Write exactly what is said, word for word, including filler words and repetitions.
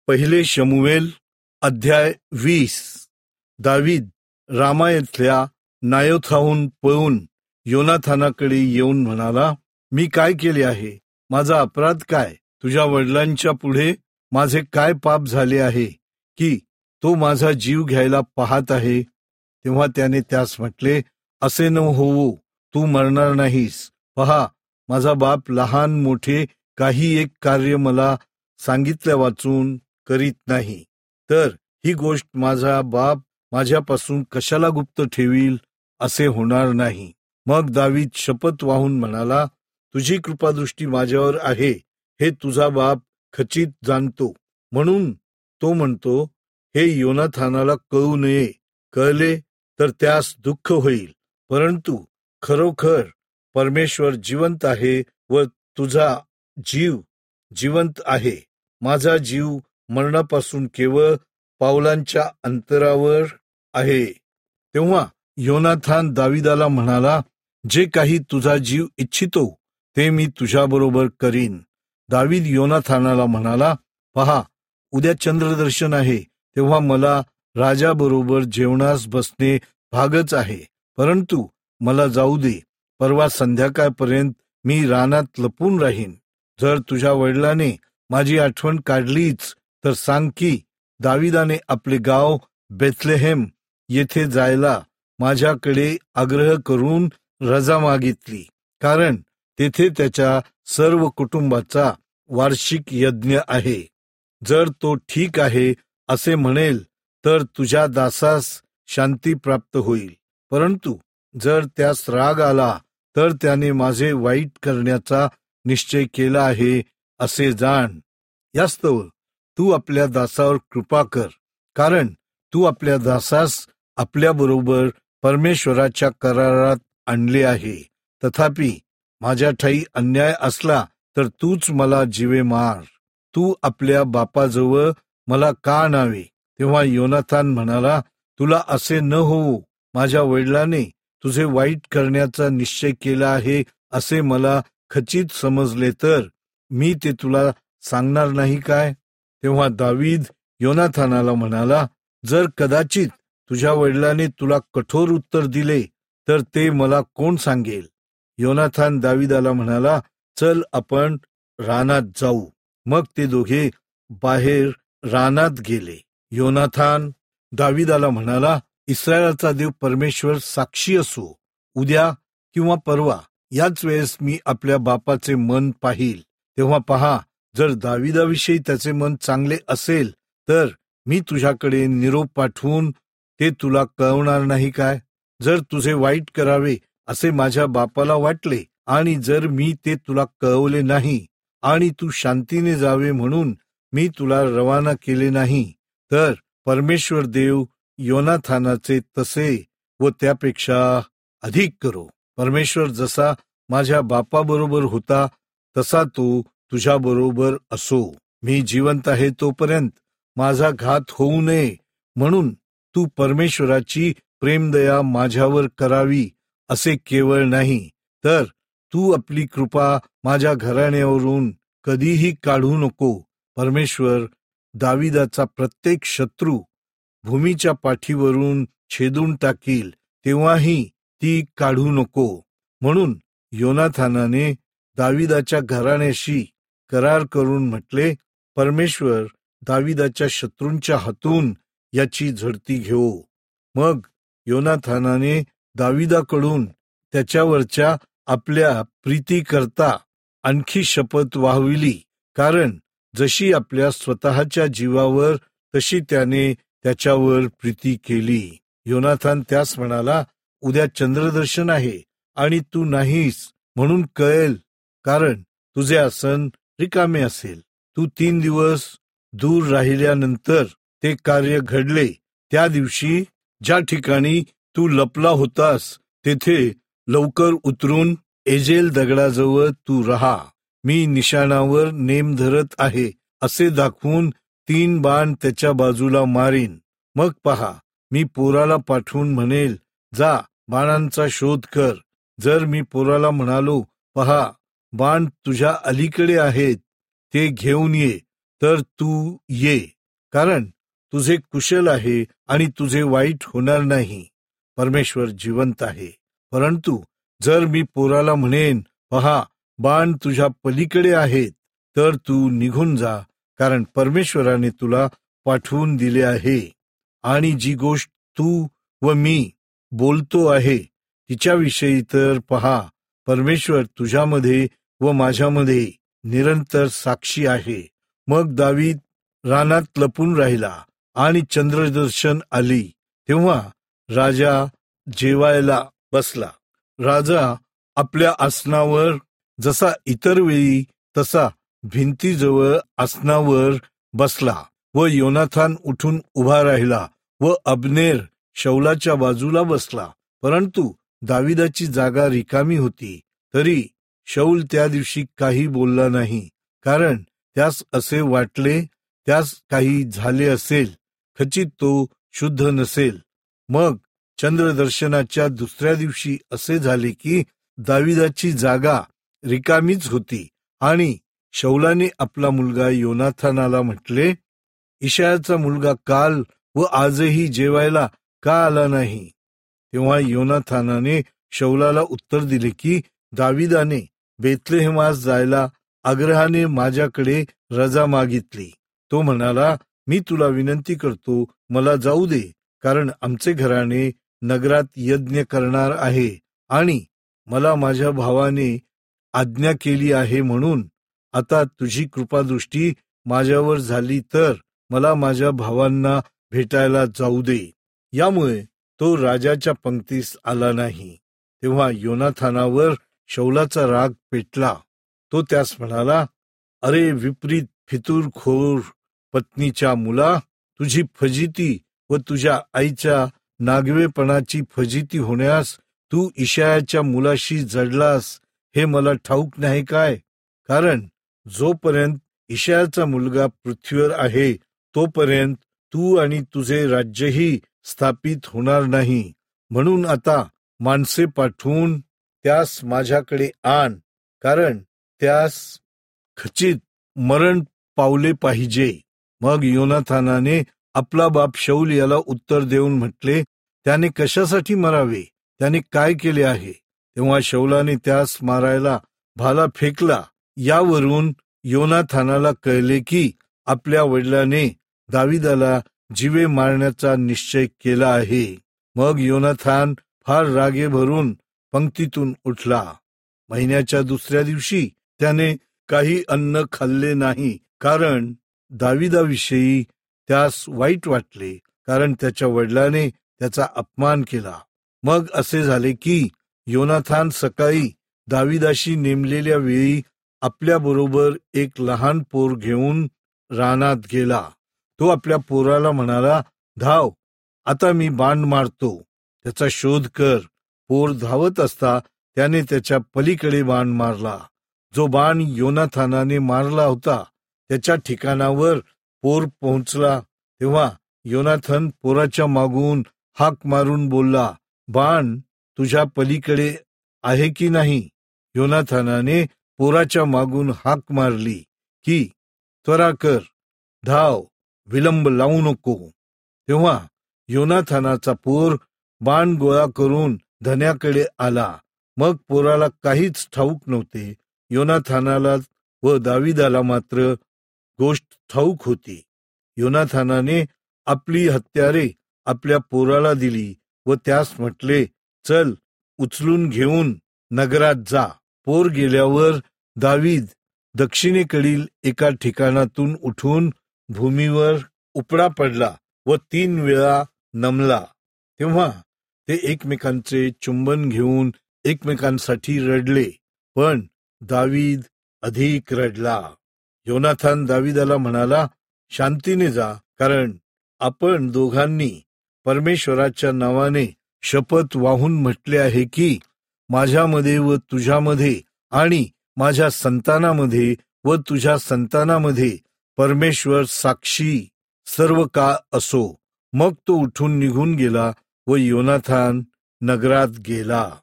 पहिले शमूएल अध्याय वीस. दावीद रामायेतल्या नायोथाहून पळून योनाथानाकडे येऊन म्हणाला, मी काय केले आहे? माझा अपराध काय? तुझ्या वडिलांच्या पुढे माझे काय पाप झाले आहे की तो माझा जीव घ्यायला पाहत आहे? तेव्हा त्याने त्यास म्हटले, असे न होवो, तू मरणार नाहीस. पहा, माझा बाप लहान मोठे काही एक कार्य मला सांगितल्या वाचून करीत नाही, तर ही गोष्ट माझा बाप माझ्यापासून कशाला गुप्त ठेवील? असे होणार नाही. मग दावीद शपथ वाहून म्हणाला, तुझी कृपादृष्टी माझ्यावर आहे हे तुझा बाप खचित जाणतो. म्हणून तो म्हणतो, हे योनाथानाला कळू नये. कळले तर त्यास दुःख होईल. परंतु खरोखर परमेश्वर जिवंत आहे व तुझा जीव जिवंत आहे. माझा जीव मरणापासून केवळ पावलांच्या अंतरावर आहे. तेव्हा योनाथान दावीदाला म्हणाला, जे काही तुझा जीव इच्छितो ते मी तुझ्याबरोबर करीन. दावीद योनाथानाला म्हणाला, पहा, उद्या चंद्रदर्शन आहे, तेव्हा मला राजाबरोबर जेवणास बसणे भागच आहे. परंतु मला जाऊ दे, परवा संध्याकाळपर्यंत मी रानात लपून राहीन. जर तुझ्या वडिलाने माझी आठवण काढलीच तर सांग की दावीदाने आपले गाव बेथलेहेम येथे जायला माझ्याकडे आग्रह करून रजा मागितली, कारण तेथे त्याच्या सर्व कुटुंबाचा वार्षिक यज्ञ आहे. जर तो ठीक आहे असे म्हणेल तर तुझ्या दासास शांती प्राप्त होईल. परंतु जर त्यास राग आला तर त्याने माझे वाईट करण्याचा निश्चय केला आहे असे जाण. यास्तव तू आपल्या दासावर कृपा कर, कारण तू आपल्या दासास आपल्या बरोबर परमेश्वराच्या करारात आणले आहे. तथापि माझ्या ठाई अन्याय असला तर तूच मला जीवे मार. तू आपल्या बापाजवळ मला का आणावे? तेव्हा योनाथान म्हणाला, तुला असे न होवो. माझ्या वडिलाने तुझे वाईट करण्याचा निश्चय केला आहे असे मला खचित समजले तर मी ते तुला सांगणार नाही काय? तेव्हा दावीद योनाथानाला म्हणाला, जर कदाचित तुझ्या वडिलाने तुला कठोर उत्तर दिले तर ते मला कोण सांगेल? योनाथान दावीदाला म्हणाला, चल आपण रानात जाऊ. मग ते दोघे बाहेर रानात गेले. योनाथान दावीदाला म्हणाला, इस्रायलाचा देव परमेश्वर साक्षी असो, उद्या किंवा परवा याच वेळेस मी आपल्या बापाचे मन पाहील. तेव्हा पहा, जर दावीदाविषयी त्याचे मन चांगले असेल तर मी तुझ्याकडे निरोप पाठवून ते तुला कळवणार नाही काय? जर तुझे वाईट करावे असे माझ्या बापाला वाटले आणि जर मी ते तुला कळवले नाही आणि तू शांतीने जावे म्हणून मी तुला रवाना केले नाही, तर परमेश्वर देव योनाथानाचे तसे व त्यापेक्षा अधिक करो. परमेश्वर जसा माझ्या बापाबरोबर होता तसा तो तुझ्या बरोबर असो. मी जिवंत आहे तोपर्यंत माझा घात होऊ नये म्हणून तू परमेश्वराची प्रेमदया माझ्यावर करावी असे केवळ नाही, तर तू आपली कृपा माझ्या घराण्यावरून कधीही काढू नको. परमेश्वर दावीदाचा प्रत्येक शत्रू भूमीच्या पाठीवरून छेदून टाकील, तेव्हाही ती काढू नको. म्हणून योनाथानाने दावीदाच्या घराण्याशी करार करून म्हटले, परमेश्वर दावीदाच्या शत्रूंच्या हातून याची झडती घेवो. मग योनाथानाने दावीदाकडून त्याच्यावरच्या आपल्या प्रीतीकरता आणखी शपथ वाहविली, कारण जशी आपल्या स्वतःच्या जीवावर तशी त्याने त्याच्यावर प्रीती केली. योनाथान त्यास म्हणाला, उद्या चंद्रदर्शन आहे आणि तू नाहीस म्हणून कळेल, कारण तुझे आसन रिकामे असेल. तू तीन दिवस दूर राहिल्यानंतर ते कार्य घडले. त्या दिवशी ज्या ठिकाणी तू लपला होतास तेथे लवकर उतरून एजेल दगडाजवळ तू राहा. मी निशाणावर नेम धरत आहे असे दाखवून तीन बाण त्याच्या बाजूला मारीन. मग पहा, मी पोराला पाठवून म्हणेल, जा बाणांचा शोध कर. जर मी पोराला म्हणालो, पहा बाण तुझ्या अलीकडे आहेत, ते घेऊन ये, तर तू ये, कारण तुझे कुशल आहे आणि तुझे वाईट होणार नाही. परमेश्वर जिवंत आहे. परंतु जर मी पोराला म्हणेन, पहा बाण तुझ्या पलीकडे आहेत, तर तू निघून जा, कारण परमेश्वराने तुला पाठवून दिले आहे. आणि जी गोष्ट तू व मी बोलतो आहे तिच्याविषयी तर पहा, परमेश्वर तुझ्यामध्ये व माझ्यामध्ये निरंतर साक्षी आहे. मग दावीद रानात लपून राहिला आणि चंद्रदर्शन आली तेव्हा राजा जेवायला बसला. राजा आपल्या आसनावर जसा इतर वेळी तसा भिंतीजवळ आसनावर बसला व योनाथान उठून उभा राहिला व अब्नेर शौलाच्या बाजूला बसला. परंतु दाविदाची जागा रिकामी होती. तरी शौल त्या दिवशी काही बोलला नाही, कारण त्यास असे वाटले त्यास काही झाले असेल, खचित तो शुद्ध नसेल. मग चंद्रदर्शनाच्या दुसऱ्या दिवशी असे झाले की दाविदाची जागा रिकामीच होती आणि शौलाने आपला मुलगा योनाथानाला म्हटले, इशायाचा मुलगा काल व आजही जेवायला का आला नाही? तेव्हा योनाथानाने शौलाला उत्तर दिले की दाविदाने बेथलेहेमास जायला आग्रहाने माझ्याकडे रजा मागितली. तो म्हणाला, मी तुला विनंती करतो, मला जाऊ दे, कारण आमचे घराणे नगरात यज्ञ करणार आहे आणि मला माझ्या भावाने आज्ञा केली आहे. म्हणून आता तुझी कृपादृष्टी माझ्यावर झाली तर मला माझ्या भावांना भेटायला जाऊ दे. यामुळे तो राजाच्या पंक्तीस आला नाही. तेव्हा योनाथानावर शौलाचा राग पेटला. तो त्यास म्हणाला, अरे विपरीत फितूरखोर पत्नीच्या मुला, तुझी फजिती व तुझ्या आईच्या नागवेपणाची फजिती होण्यास तू इशायाच्या मुलाशी जडलास हे मला ठाऊक नाही काय? कारण जोपर्यंत इशायाचा मुलगा पृथ्वीवर आहे तोपर्यंत तू आणि तुझे राज्यही स्थापित होणार नाही. म्हणून आता माणसे पाठवून त्यास माझ्याकडे आण, कारण त्यास खचित मरण पावले पाहिजे. मग योनाथानाने आपला बाप शौल याला उत्तर देऊन म्हटले, त्याने कशासाठी मरावे? त्याने काय केले आहे? तेव्हा शौलाने त्यास मारायला भाला फेकला. यावरून योनाथानाला कळले की आपल्या वडिलाने दाविदाला जीवे मारण्याचा निश्चय केला आहे. मग योनाथान फार रागे भरून पंक्तीतून उठला. महिन्याच्या दुसऱ्या दिवशी त्याने काही अन्न खाल्ले नाही, कारण दाविदाविषयी त्यास वाईट वाटले, कारण त्याच्या वडिलाने त्याचा अपमान केला. मग असे झाले की योनाथान सकाळी दाविदाशी नेमलेल्या वेळी आपल्याबरोबर एक लहान पोर घेऊन रानात गेला. तो आपल्या पोराला म्हणाला, धाव, आता मी बाण मारतो, त्याचा शोध कर. पोर धावत असता त्याने त्याच्या पलीकडे बाण मारला. जो बाण योनाथानाने मारला होता त्याच्या ठिकाणावर पोर पोहोचला. तेव्हा योनाथान पोराच्या मागून हाक मारून बोलला, बाण तुझ्या पलीकडे आहे की नाही? योनाथानाने पोराच्या मागून हाक मारली की त्वरा कर, धाव, विलंब लावू नको. तेव्हा योनाथानाचा पोर बाण गोळा करून धन्याकडे आला. मग पोराला काहीच ठाऊक नव्हते. योनाथानाला व दाविदाला मात्र गोष्ट ठाऊक होती. योनाथानाने आपली हत्यारे आपल्या पोराला दिली व त्यास म्हटले, चल, उचलून घेऊन नगरात जा. पोर गेल्यावर दावीद दक्षिणेकडील एका ठिकाणातून उठून भूमीवर उपडा पडला व तीन वेळा नमला. तेव्हा ते एकमेकांचे चुंबन घेऊन एकमेकांसाठी रडले, पण दावीद अधिक रडला. योनाथान दाविदाला म्हणाला, शांतीने जा, कारण आपण दोघांनी परमेश्वराच्या नावाने शपथ वाहून म्हटले आहे की माझ्यामध्ये व तुझ्यामध्ये आणि माझ्या संतानामध्ये व तुझ्या संतानामध्ये परमेश्वर साक्षी सर्व काळ असो. मग तो उठून निघून गेला व योनाथान नगरात गेला.